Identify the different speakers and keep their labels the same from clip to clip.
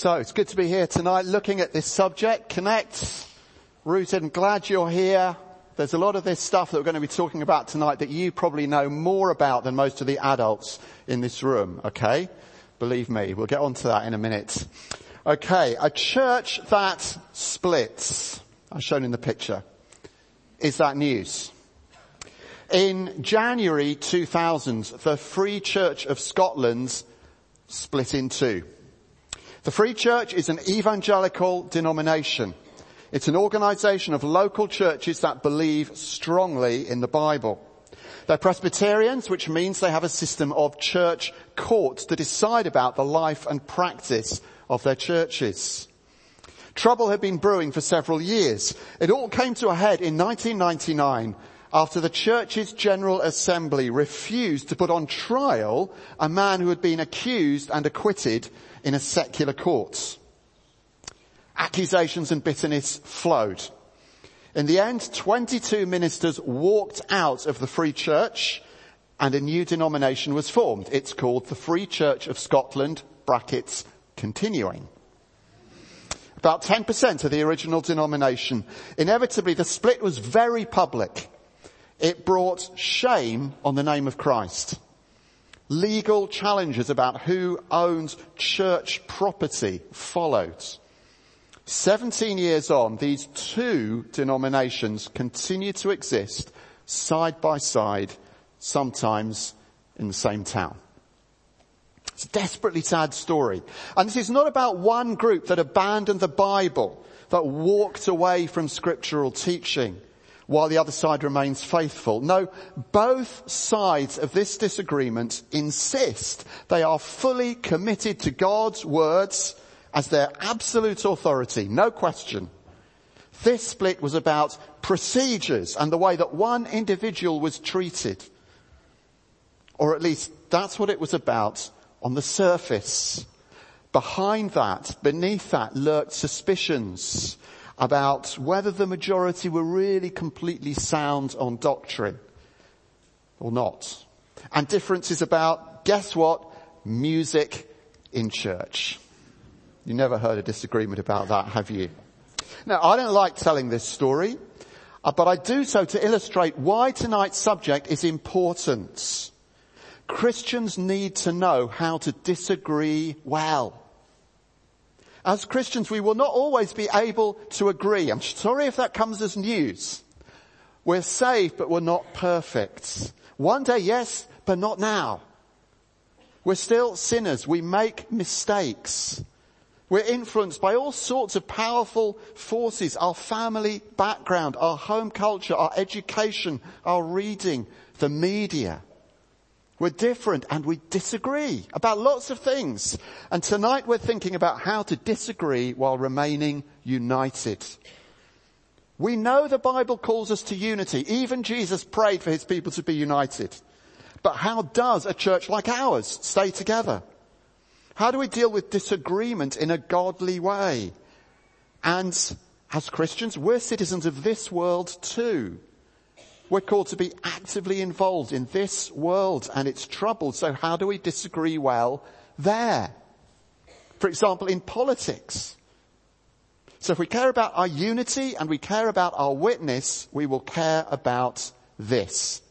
Speaker 1: So it's good to be here tonight looking at this subject, Connect, Rooted, and glad you're here. There's a lot of this stuff that we're going to be talking about tonight that you probably know more about than most of the adults in this room, okay? Believe me, we'll get onto that in a minute. Okay, a church that splits, as shown in the picture. Is that news? In January 2000, the Free Church of Scotland split in two. The Free Church is an evangelical denomination. It's an organisation of local churches that believe strongly in the Bible. They're Presbyterians, which means they have a system of church courts to decide about the life and practice of their churches. Trouble had been brewing for several years. It all came to a head in 1999 after the church's General Assembly refused to put on trial a man who had been accused and acquitted in a secular court. Accusations and bitterness flowed. In the end, 22 ministers walked out of the Free Church and a new denomination was formed. It's called the Free Church of Scotland, brackets, continuing. About 10% of the original denomination. Inevitably, the split was very public. It brought shame on the name of Christ. Legal challenges about who owns church property followed. 17 years on, these two denominations continue to exist side by side, sometimes in the same town. It's a desperately sad story. And this is not about one group that abandoned the Bible, that walked away from scriptural teaching, while the other side remains faithful. No, both sides of this disagreement insist they are fully committed to God's words as their absolute authority, no question. This split was about procedures and the way that one individual was treated. Or at least that's what it was about on the surface. Behind that, beneath that, lurked suspicions about whether the majority were really completely sound on doctrine or not. And differences about, guess what? Music in church. You never heard a disagreement about that, have you? Now, I don't like telling this story, but I do so to illustrate why tonight's subject is important. Christians need to know how to disagree well. As Christians, we will not always be able to agree. I'm sorry if that comes as news. We're saved, but we're not perfect. One day, yes, but not now. We're still sinners. We make mistakes. We're influenced by all sorts of powerful forces, our family background, our home culture, our education, our reading, the media. We're different and we disagree about lots of things. And tonight we're thinking about how to disagree while remaining united. We know the Bible calls us to unity. Even Jesus prayed for his people to be united. But how does a church like ours stay together? How do we deal with disagreement in a godly way? And as Christians, we're citizens of this world too. We're called to be actively involved in this world and its troubles. So how do we disagree well there? For example, in politics. So if we care about our unity and we care about our witness, we will care about this.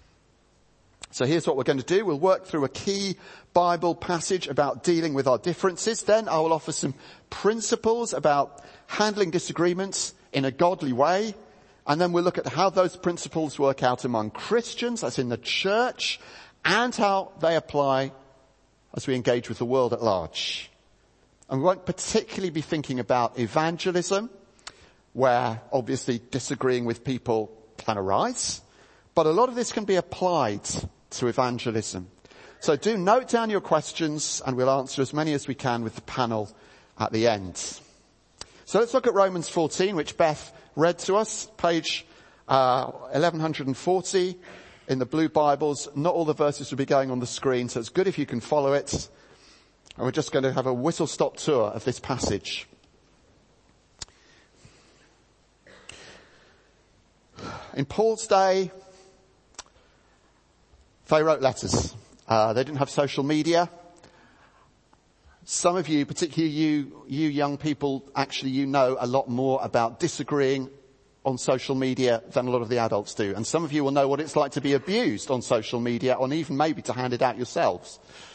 Speaker 1: So here's what we're going to do. We'll work through a key Bible passage about dealing with our differences. Then I will offer some principles about handling disagreements in a godly way. And then we'll look at how those principles work out among Christians, as in the church, and how they apply as we engage with the world at large. And we won't particularly be thinking about evangelism, where obviously disagreeing with people can arise. But a lot of this can be applied to evangelism. So do note down your questions and we'll answer as many as we can with the panel at the end. So let's look at Romans 14, which Beth read to us, page 1140 in the blue Bibles. Not all the verses will be going on the screen, so it's good if you can follow it. And we're just going to have a whistle-stop tour of this passage. In Paul's day, they wrote letters. They didn't have social media. Some of you, particularly you young people, actually you know a lot more about disagreeing on social media than a lot of the adults do. And some of you will know what it's like to be abused on social media, or even maybe to hand it out yourselves.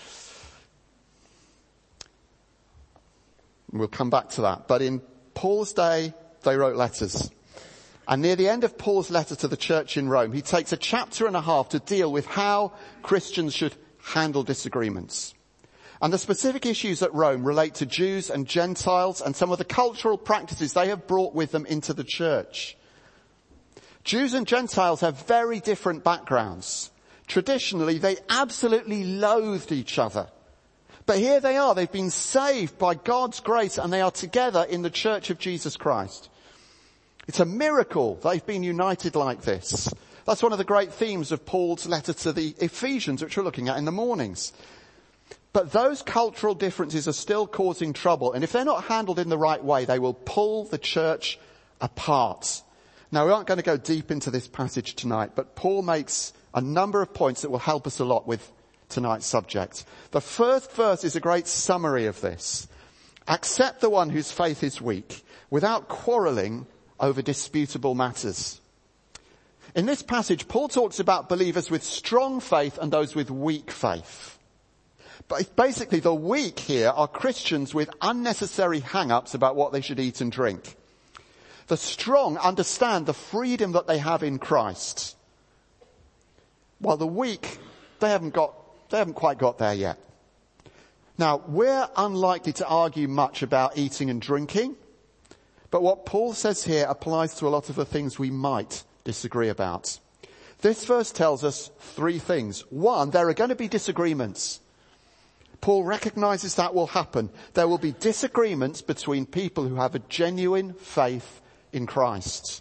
Speaker 1: We'll come back to that. But in Paul's day, they wrote letters. And near the end of Paul's letter to the church in Rome, he takes a chapter and a half to deal with how Christians should handle disagreements. And the specific issues at Rome relate to Jews and Gentiles and some of the cultural practices they have brought with them into the church. Jews and Gentiles have very different backgrounds. Traditionally, they absolutely loathed each other. But here they are, they've been saved by God's grace and they are together in the church of Jesus Christ. It's a miracle they've been united like this. That's one of the great themes of Paul's letter to the Ephesians, which we're looking at in the mornings. But those cultural differences are still causing trouble, and if they're not handled in the right way, they will pull the church apart. Now, we aren't going to go deep into this passage tonight, but Paul makes a number of points that will help us a lot with tonight's subject. The first verse is a great summary of this. Accept the one whose faith is weak, without quarrelling over disputable matters. In this passage, Paul talks about believers with strong faith and those with weak faith. But basically, the weak here are Christians with unnecessary hang-ups about what they should eat and drink. The strong understand the freedom that they have in Christ, while the weak, they haven't quite got there yet. Now, we're unlikely to argue much about eating and drinking, but what Paul says here applies to a lot of the things we might disagree about. This verse tells us three things. One, there are going to be disagreements. Paul recognizes that will happen. There will be disagreements between people who have a genuine faith in Christ.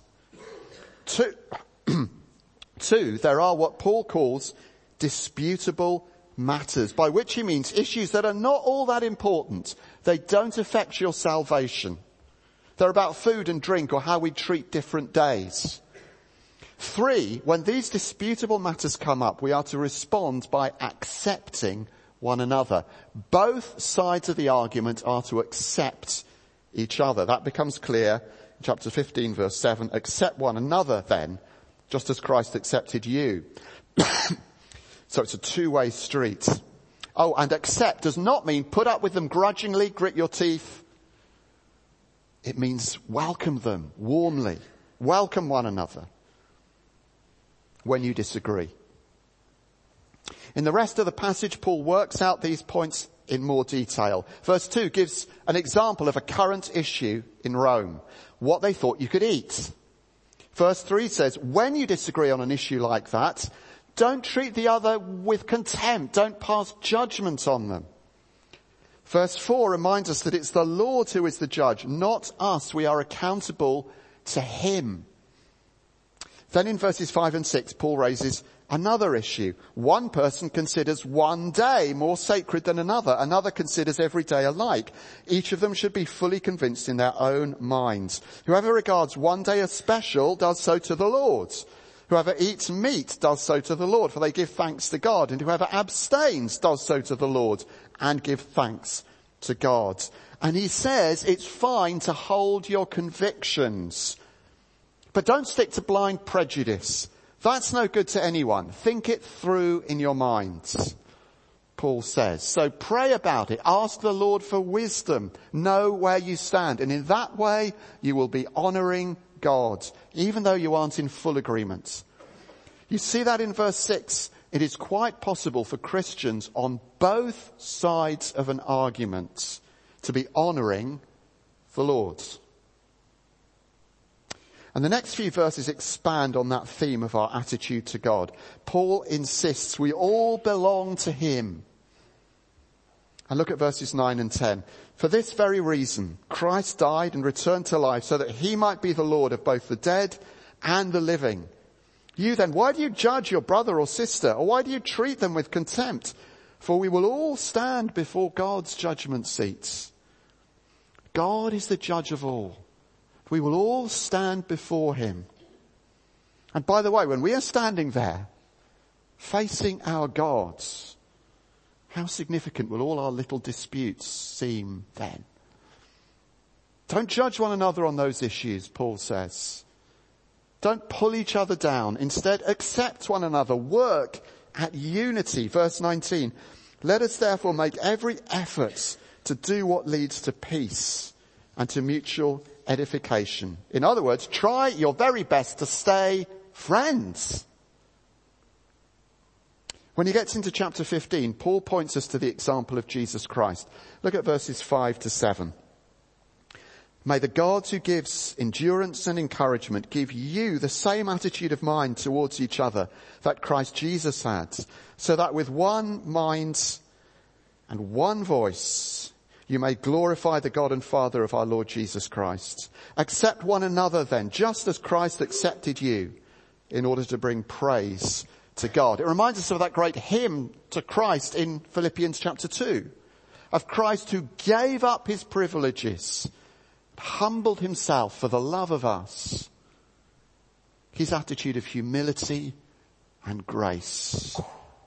Speaker 1: Two, there are what Paul calls disputable matters, by which he means issues that are not all that important. They don't affect your salvation. They're about food and drink or how we treat different days. Three, when these disputable matters come up, we are to respond by accepting one another. Both sides of the argument are to accept each other. That becomes clear in chapter 15, verse 7. Accept one another then, just as Christ accepted you. So it's a two-way street. Oh, and accept does not mean put up with them grudgingly, grit your teeth. It means welcome them warmly. Welcome one another when you disagree. In the rest of the passage, Paul works out these points in more detail. Verse 2 gives an example of a current issue in Rome, what they thought you could eat. Verse 3 says, when you disagree on an issue like that, don't treat the other with contempt. Don't pass judgment on them. Verse 4 reminds us that it's the Lord who is the judge, not us. We are accountable to him. Then in verses 5 and 6, Paul raises another issue. One person considers one day more sacred than another. Another considers every day alike. Each of them should be fully convinced in their own minds. Whoever regards one day as special does so to the Lord. Whoever eats meat does so to the Lord, for they give thanks to God. And whoever abstains does so to the Lord and give thanks to God. And he says it's fine to hold your convictions, but don't stick to blind prejudice. That's no good to anyone. Think it through in your minds, Paul says. So pray about it. Ask the Lord for wisdom. Know where you stand. And in that way, you will be honoring God, even though you aren't in full agreement. You see that in verse 6. It is quite possible for Christians on both sides of an argument to be honoring the Lord. And the next few verses expand on that theme of our attitude to God. Paul insists we all belong to him. And look at verses 9 and 10. For this very reason, Christ died and returned to life so that he might be the Lord of both the dead and the living. You then, why do you judge your brother or sister? Or why do you treat them with contempt? For we will all stand before God's judgment seats. God is the judge of all. We will all stand before him. And by the way, when we are standing there, facing our God, how significant will all our little disputes seem then? Don't judge one another on those issues, Paul says. Don't pull each other down. Instead, accept one another. Work at unity. Verse 19. Let us therefore make every effort to do what leads to peace and to mutual edification. In other words, try your very best to stay friends. When he gets into chapter 15, Paul points us to the example of Jesus Christ. Look at verses 5 to 7. May the God who gives endurance and encouragement give you the same attitude of mind towards each other that Christ Jesus had, so that with one mind and one voice you may glorify the God and Father of our Lord Jesus Christ. Accept one another then, just as Christ accepted you, in order to bring praise to God. It reminds us of that great hymn to Christ in Philippians chapter 2, of Christ who gave up his privileges, humbled himself for the love of us. His attitude of humility and grace.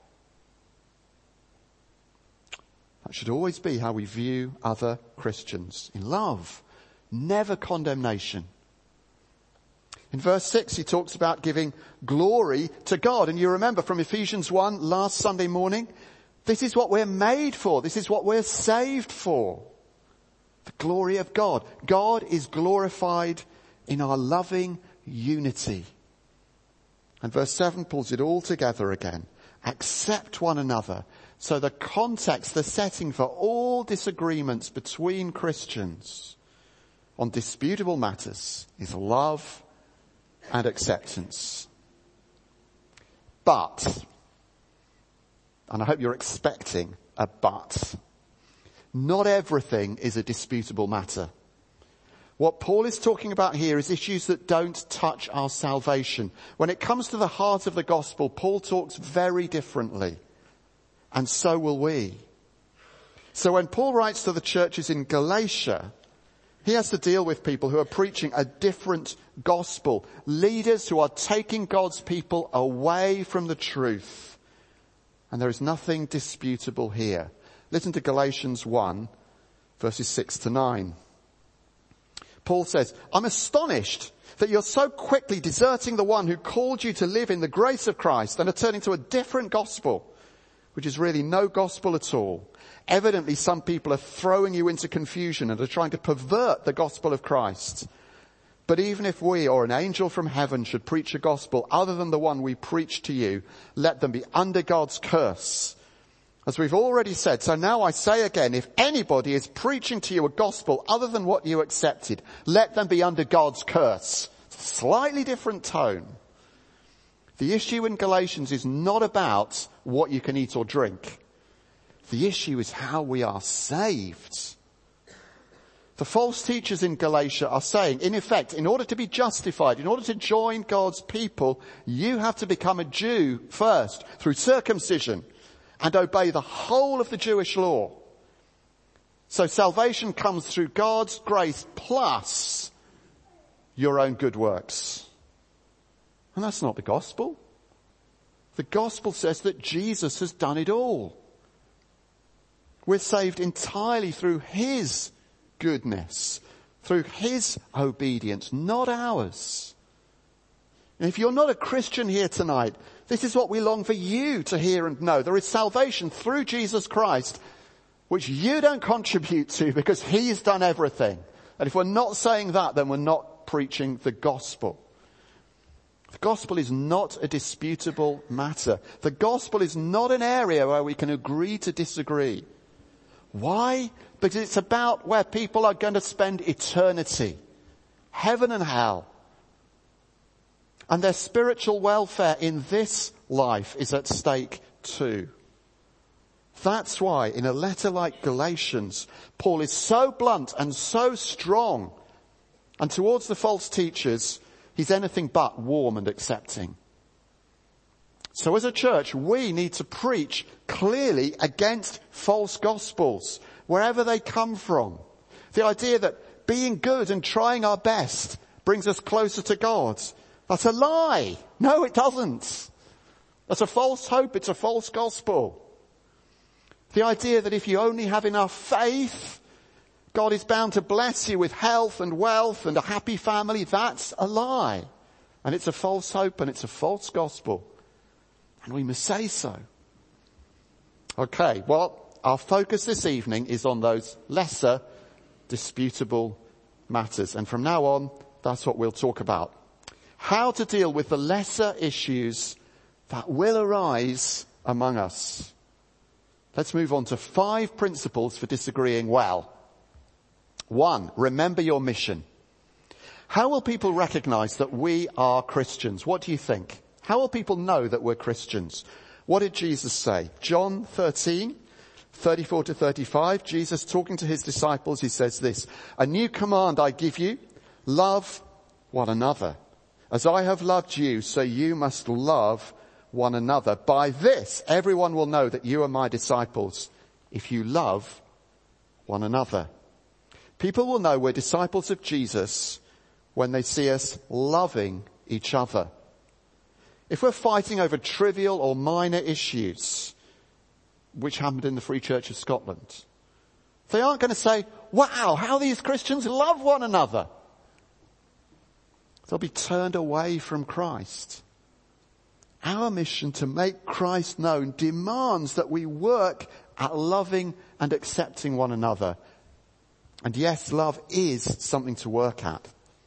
Speaker 1: That should always be how we view other Christians. In love, never condemnation. In verse 6 he talks about giving glory to God. And you remember from Ephesians 1 last Sunday morning, this is what we're made for. This is what we're saved for. The glory of God. God is glorified in our loving unity. And verse 7 pulls it all together again. Accept one another. So the context, the setting for all disagreements between Christians on disputable matters is love and acceptance. But, and I hope you're expecting a but, not everything is a disputable matter. What Paul is talking about here is issues that don't touch our salvation. When it comes to the heart of the gospel, Paul talks very differently. And so will we. So when Paul writes to the churches in Galatia, he has to deal with people who are preaching a different gospel. Leaders who are taking God's people away from the truth. And there is nothing disputable here. Listen to Galatians 1, verses 6 to 9. Paul says, I'm astonished that you're so quickly deserting the one who called you to live in the grace of Christ and are turning to a different gospel, which is really no gospel at all. Evidently, some people are throwing you into confusion and are trying to pervert the gospel of Christ. But even if we or an angel from heaven should preach a gospel other than the one we preach to you, let them be under God's curse. As we've already said, so now I say again, if anybody is preaching to you a gospel other than what you accepted, let them be under God's curse. Slightly different tone. The issue in Galatians is not about what you can eat or drink. The issue is how we are saved. The false teachers in Galatia are saying, in effect, in order to be justified, in order to join God's people, you have to become a Jew first through circumcision and obey the whole of the Jewish law. So salvation comes through God's grace plus your own good works. And that's not the gospel. The gospel says that Jesus has done it all. We're saved entirely through his goodness, through his obedience, not ours. And if you're not a Christian here tonight, this is what we long for you to hear and know. There is salvation through Jesus Christ, which you don't contribute to because he's done everything. And if we're not saying that, then we're not preaching the gospel. The gospel is not a disputable matter. The gospel is not an area where we can agree to disagree. Why? Because it's about where people are going to spend eternity. Heaven and hell. And their spiritual welfare in this life is at stake too. That's why in a letter like Galatians, Paul is so blunt and so strong. And towards the false teachers, he's anything but warm and accepting. So as a church, we need to preach clearly against false gospels, wherever they come from. The idea that being good and trying our best brings us closer to God. That's a lie. No, it doesn't. That's a false hope. It's a false gospel. The idea that if you only have enough faith, God is bound to bless you with health and wealth and a happy family, that's a lie. And it's a false hope and it's a false gospel. And we must say so. Okay, well, our focus this evening is on those lesser disputable matters. And from now on, that's what we'll talk about. How to deal with the lesser issues that will arise among us. Let's move on to 5 principles for disagreeing well. 1, remember your mission. How will people recognize that we are Christians? What do you think? How will people know that we're Christians? What did Jesus say? John 13, 34 to 35, Jesus talking to his disciples, he says this, "A new command I give you, love one another. As I have loved you, so you must love one another. By this, everyone will know that you are my disciples, if you love one another." People will know we're disciples of Jesus when they see us loving each other. If we're fighting over trivial or minor issues, which happened in the Free Church of Scotland, they aren't going to say, "Wow, how these Christians love one another." They'll be turned away from Christ. Our mission to make Christ known demands that we work at loving and accepting one another. And yes, love is something to work at.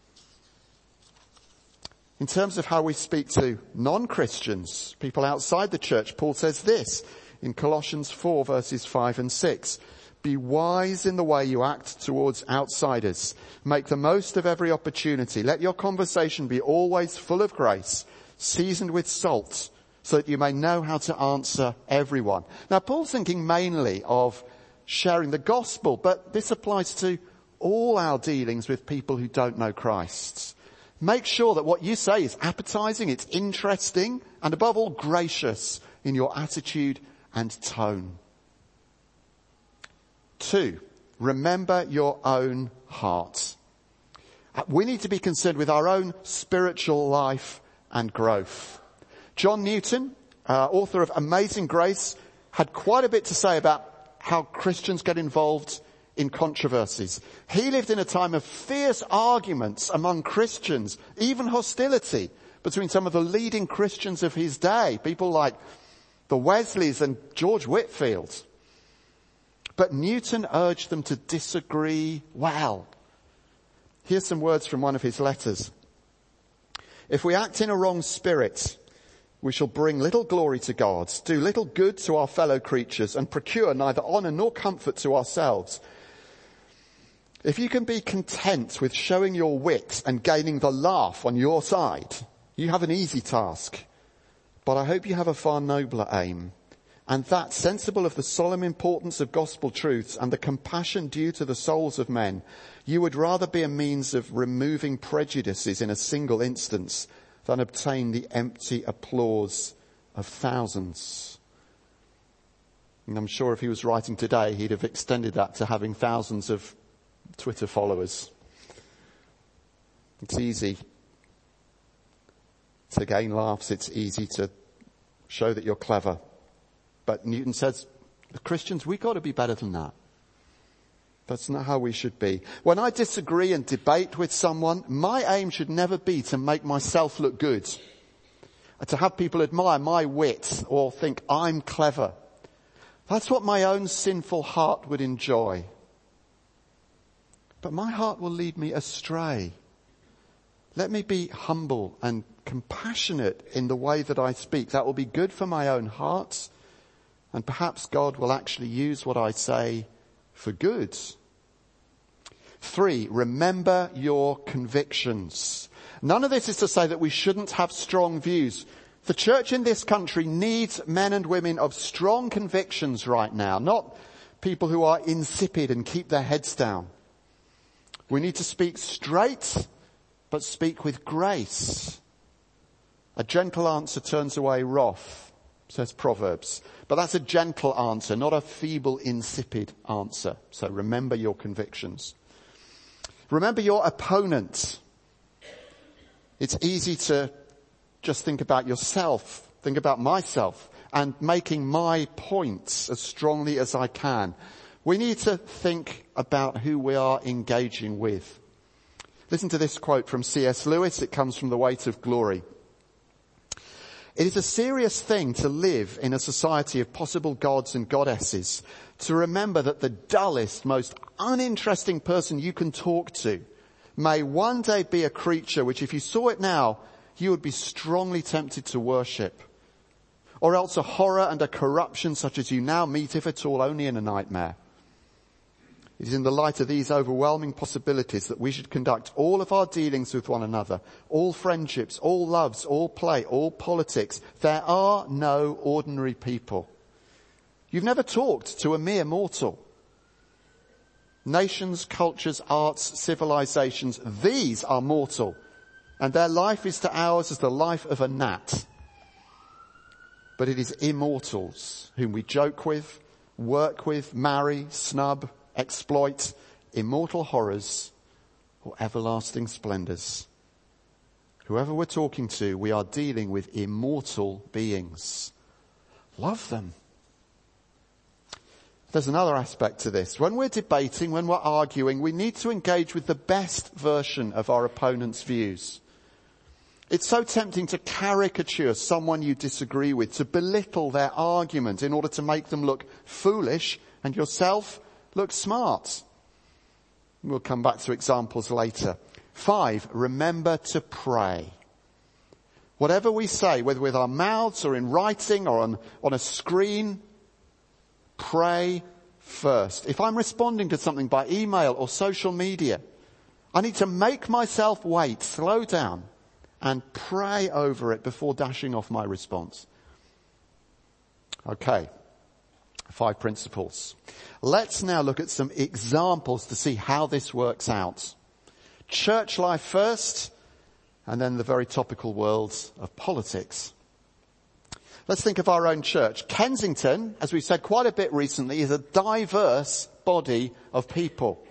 Speaker 1: In terms of how we speak to non-Christians, people outside the church, Paul says this in Colossians 4 verses 5 and 6. "Be wise in the way you act towards outsiders. Make the most of every opportunity. Let your conversation be always full of grace, seasoned with salt, so that you may know how to answer everyone." Now, Paul's thinking mainly of sharing the gospel, but this applies to all our dealings with people who don't know Christ. Make sure that what you say is appetizing, it's interesting, and above all, gracious in your attitude and tone. 2, remember your own heart. We need to be concerned with our own spiritual life and growth. John Newton, author of Amazing Grace, had quite a bit to say about how Christians get involved in controversies. He lived in a time of fierce arguments among Christians, even hostility between some of the leading Christians of his day, people like the Wesleys and George Whitefield. But Newton urged them to disagree well. Here's some words from one of his letters. "If we act in a wrong spirit, we shall bring little glory to God, do little good to our fellow creatures, and procure neither honour nor comfort to ourselves. If you can be content with showing your wit and gaining the laugh on your side, you have an easy task. But I hope you have a far nobler aim, and that, sensible of the solemn importance of gospel truths and the compassion due to the souls of men, you would rather be a means of removing prejudices in a single instance than obtain the empty applause of thousands." And I'm sure if he was writing today, he'd have extended that to having thousands of Twitter followers. It's easy to gain laughs. It's easy to show that you're clever. But Newton says, the Christians, we've got to be better than that. That's not how we should be. When I disagree and debate with someone, my aim should never be to make myself look good, to have people admire my wit or think I'm clever. That's what my own sinful heart would enjoy. But my heart will lead me astray. Let me be humble and compassionate in the way that I speak. That will be good for my own heart, and perhaps God will actually use what I say for good. 3, remember your convictions. None of this is to say that we shouldn't have strong views. The church in this country needs men and women of strong convictions right now, not people who are insipid and keep their heads down. We need to speak straight, but speak with grace. A gentle answer turns away wrath, says Proverbs. But that's a gentle answer, not a feeble, insipid answer. So remember your convictions. Remember your opponent. It's easy to just think about yourself, think about myself. and making my points as strongly as I can. We need to think about who we are engaging with. Listen to this quote from C.S. Lewis. It comes from The Weight of Glory. It is a serious thing to live in a society of possible gods and goddesses, to remember that the dullest, most uninteresting person you can talk to may one day be a creature which, if you saw it now, you would be strongly tempted to worship. Or else a horror and a corruption such as you now meet, if at all, only in a nightmare. It is in the light of these overwhelming possibilities that we should conduct all of our dealings with one another, all friendships, all loves, all play, all politics. There are no ordinary people. You've never talked to a mere mortal. Nations, cultures, arts, civilizations, these are mortal, and their life is to ours as the life of a gnat. But it is immortals whom we joke with, work with, marry, snub, exploit, immortal horrors or everlasting splendors. Whoever we're talking to, we are dealing with immortal beings. Love them. There's another aspect to this. When we're debating, when we're arguing, we need to engage with the best version of our opponent's views. It's so tempting to caricature someone you disagree with, to belittle their argument in order to make them look foolish and yourself look smart. We'll come back to examples later. 5, remember to pray. Whatever we say, whether with our mouths or in writing or on a screen, pray first. If I'm responding to something by email or social media, I need to make myself wait, slow down, and pray over it before dashing off my response. Okay, 5 principles. Let's now look at some examples to see how this works out. Church life first, and then the very topical world of politics. Let's think of our own church. Kensington, as we've said quite a bit recently, is a diverse body of people.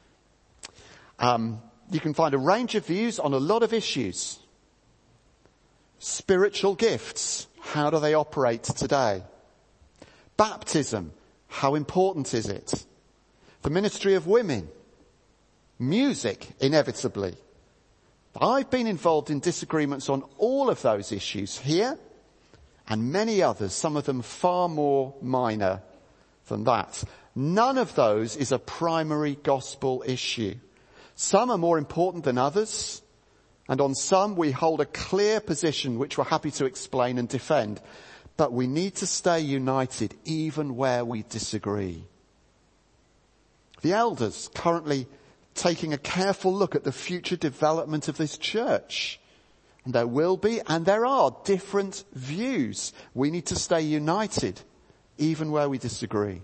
Speaker 1: You can find a range of views on a lot of issues. Spiritual gifts, how do they operate today? Baptism, how important is it? The ministry of women. Music, inevitably. I've been involved in disagreements on all of those issues here and many others, some of them far more minor than that. None of those is a primary gospel issue. Some are more important than others, and on some we hold a clear position which we're happy to explain and defend. But we need to stay united even where we disagree. The elders currently taking a careful look at the future development of this church. And there will be, and there are, different views. We need to stay united even where we disagree.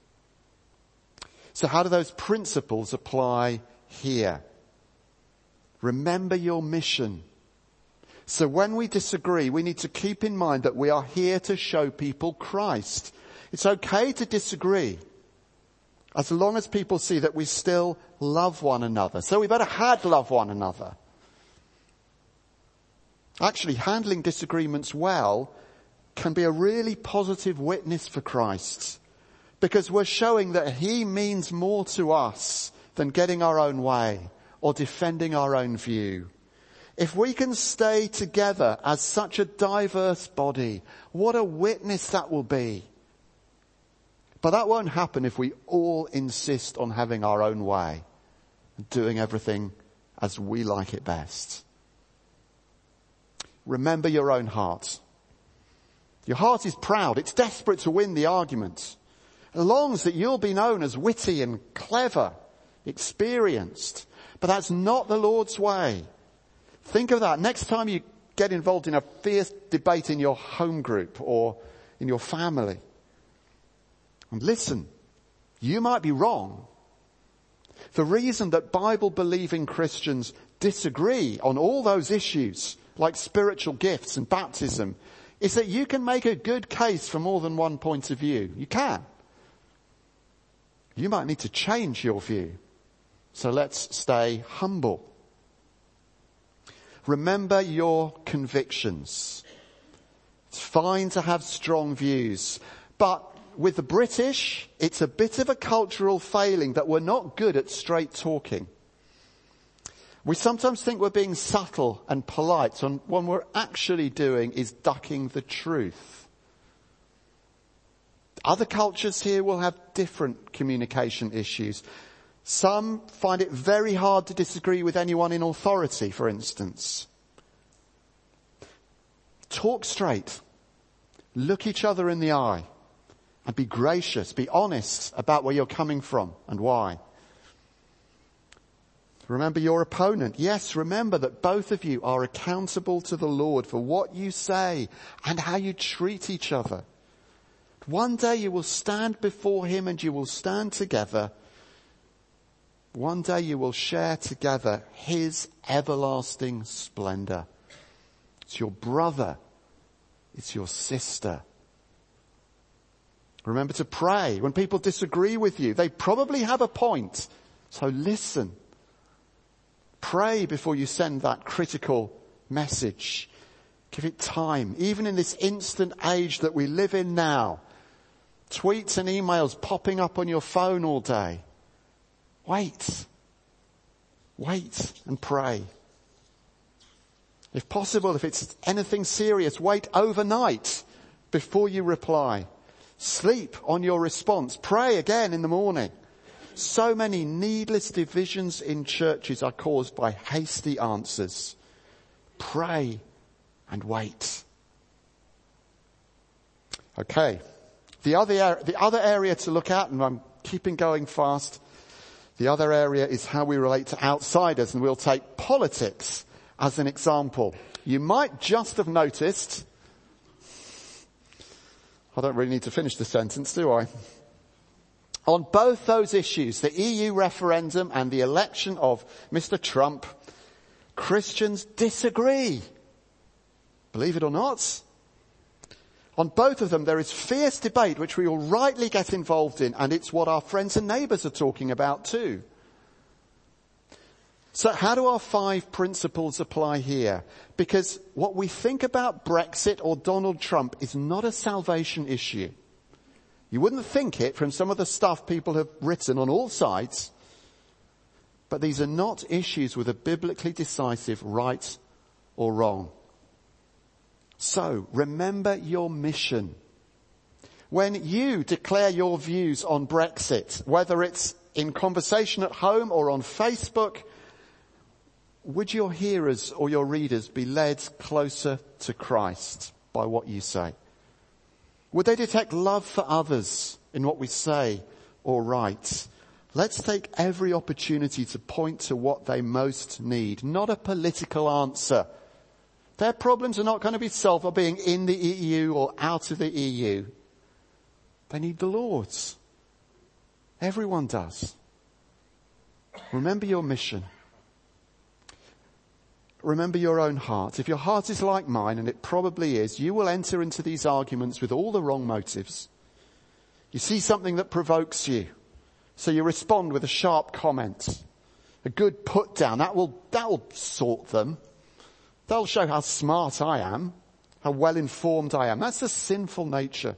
Speaker 1: So how do those principles apply here? Remember your mission. So when we disagree, we need to keep in mind that we are here to show people Christ. It's okay to disagree, as long as people see that we still love one another. So we better love one another. Actually, handling disagreements well can be a really positive witness for Christ, because we're showing that he means more to us than getting our own way or defending our own view. If we can stay together as such a diverse body, what a witness that will be. But that won't happen if we all insist on having our own way and doing everything as we like it best. Remember your own heart. Your heart is proud. It's desperate to win the argument. It longs that you'll be known as witty and clever, experienced. But that's not the Lord's way. Think of that. Next time you get involved in a fierce debate in your home group or in your family. And listen, you might be wrong. The reason that Bible-believing Christians disagree on all those issues, like spiritual gifts and baptism, is that you can make a good case for more than one point of view. You can. You might need to change your view. So let's stay humble. Remember your convictions. It's fine to have strong views. But with the British, it's a bit of a cultural failing that we're not good at straight talking. We sometimes think we're being subtle and polite, and what we're actually doing is ducking the truth. Other cultures here will have different communication issues. Some find it very hard to disagree with anyone in authority, for instance. Talk straight. Look each other in the eye. And be gracious. Be honest about where you're coming from and why. Remember your opponent. Yes, remember that both of you are accountable to the Lord for what you say and how you treat each other. One day you will stand before him and you will stand together. One day you will share together his everlasting splendor. It's your brother. It's your sister. Remember to pray. When people disagree with you, they probably have a point. So listen. Pray before you send that critical message. Give it time. Even in this instant age that we live in now, tweets and emails popping up on your phone all day. Wait. Wait and pray. If possible, if it's anything serious, wait overnight before you reply. Sleep on your response. Pray again in the morning. So many needless divisions in churches are caused by hasty answers. Pray and wait. Okay. The other area to look at, and I'm keeping going fast, the other area is how we relate to outsiders, and we'll take politics as an example. You might just have noticed, I don't really need to finish the sentence, do I? On both those issues, the EU referendum and the election of Mr. Trump, Christians disagree. Believe it or not. On both of them, there is fierce debate, which we will rightly get involved in, and it's what our friends and neighbours are talking about too. So how do our 5 principles apply here? Because what we think about Brexit or Donald Trump is not a salvation issue. You wouldn't think it from some of the stuff people have written on all sides. But these are not issues with a biblically decisive right or wrong. So, remember your mission. When you declare your views on Brexit, whether it's in conversation at home or on Facebook, would your hearers or your readers be led closer to Christ by what you say? Would they detect love for others in what we say or write? Let's take every opportunity to point to what they most need, not a political answer. Their problems are not going to be solved by being in the EU or out of the EU. They need the Lord's. Everyone does. Remember your mission. Remember your own heart. If your heart is like mine, and it probably is, you will enter into these arguments with all the wrong motives. You see something that provokes you, so you respond with a sharp comment, a good put down. That will sort them. That'll show how smart I am, how well informed I am. That's a sinful nature.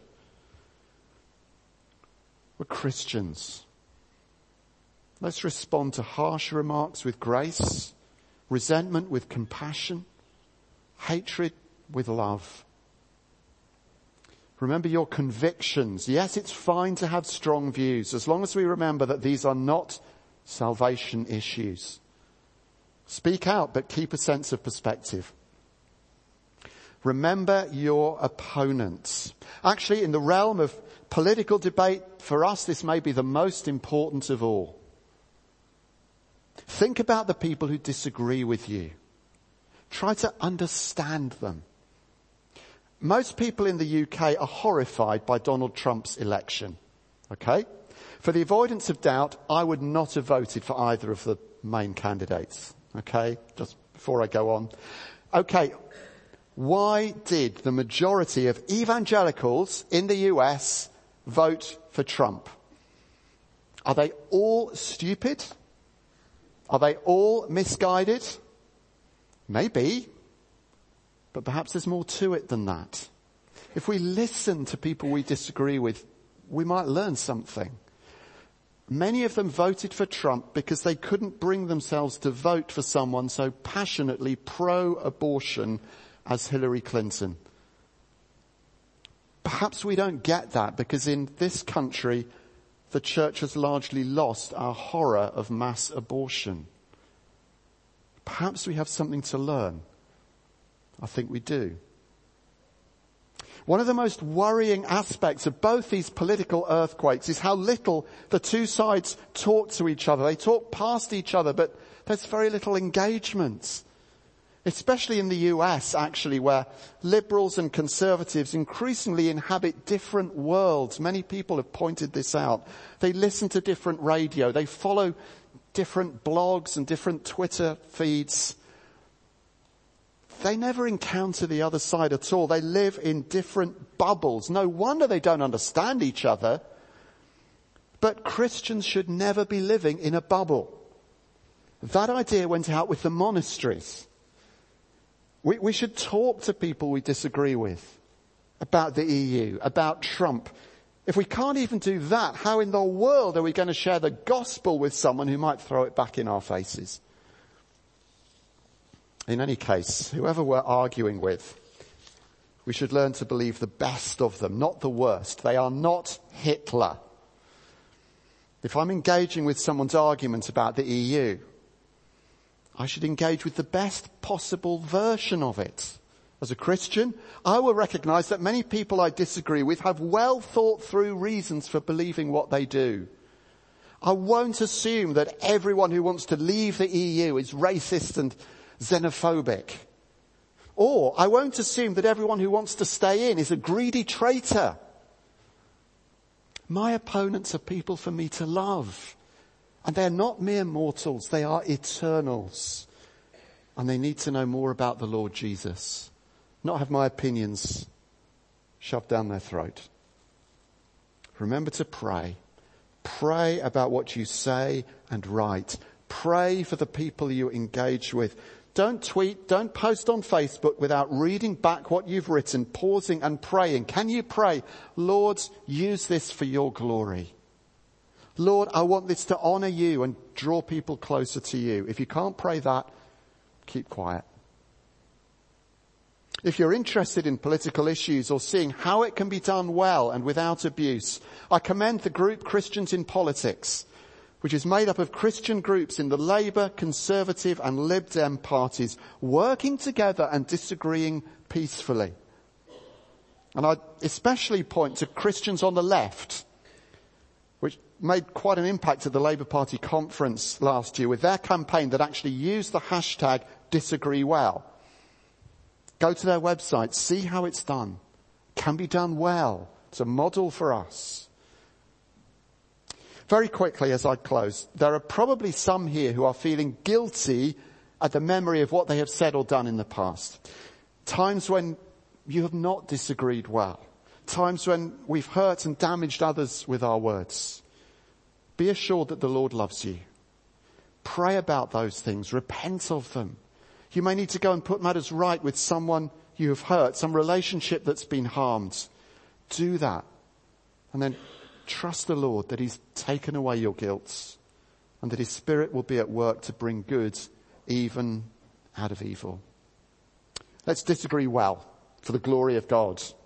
Speaker 1: We're Christians. Let's respond to harsh remarks with grace, resentment with compassion, hatred with love. Remember your convictions. Yes, it's fine to have strong views, as long as we remember that these are not salvation issues. Speak out, but keep a sense of perspective. Remember your opponents. Actually, in the realm of political debate, for us, this may be the most important of all. Think about the people who disagree with you. Try to understand them. Most people in the UK are horrified by Donald Trump's election. Okay? For the avoidance of doubt, I would not have voted for either of the main candidates. Okay? Just before I go on. Okay. Why did the majority of evangelicals in the US vote for Trump? Are they all stupid? Are they all misguided? Maybe. But perhaps there's more to it than that. If we listen to people we disagree with, we might learn something. Many of them voted for Trump because they couldn't bring themselves to vote for someone so passionately pro-abortion as Hillary Clinton. Perhaps we don't get that because in this country, the church has largely lost our horror of mass abortion. Perhaps we have something to learn. I think we do. One of the most worrying aspects of both these political earthquakes is how little the two sides talk to each other. They talk past each other, but there's very little engagement. Especially in the US, actually, where liberals and conservatives increasingly inhabit different worlds. Many people have pointed this out. They listen to different radio. They follow different blogs and different Twitter feeds. They never encounter the other side at all. They live in different bubbles. No wonder they don't understand each other. But Christians should never be living in a bubble. That idea went out with the monasteries. We should talk to people we disagree with about the EU, about Trump. If we can't even do that, how in the world are we going to share the gospel with someone who might throw it back in our faces? In any case, whoever we're arguing with, we should learn to believe the best of them, not the worst. They are not Hitler. If I'm engaging with someone's argument about the EU, I should engage with the best possible version of it. As a Christian, I will recognize that many people I disagree with have well thought through reasons for believing what they do. I won't assume that everyone who wants to leave the EU is racist and xenophobic. Or I won't assume that everyone who wants to stay in is a greedy traitor. My opponents are people for me to love. And they're not mere mortals, they are eternals. And they need to know more about the Lord Jesus, not have my opinions shoved down their throat. Remember to pray. Pray about what you say and write. Pray for the people you engage with. Don't tweet, don't post on Facebook without reading back what you've written, pausing and praying. Can you pray, Lord, use this for your glory? Lord, I want this to honor you and draw people closer to you. If you can't pray that, keep quiet. If you're interested in political issues or seeing how it can be done well and without abuse, I commend the group Christians in Politics, which is made up of Christian groups in the Labour, Conservative and Lib Dem parties, working together and disagreeing peacefully. And I especially point to Christians on the left, which made quite an impact at the Labour Party conference last year with their campaign that actually used the hashtag #DisagreeWell. Go to their website, see how it's done. Can be done well. It's a model for us. Very quickly as I close, there are probably some here who are feeling guilty at the memory of what they have said or done in the past. Times when you have not disagreed well. Times when we've hurt and damaged others with our words. Be assured that the Lord loves you. Pray about those things. Repent of them. You may need to go and put matters right with someone you have hurt, some relationship that's been harmed. Do that. And then trust the Lord that He's taken away your guilt and that His Spirit will be at work to bring good even out of evil. Let's disagree well for the glory of God.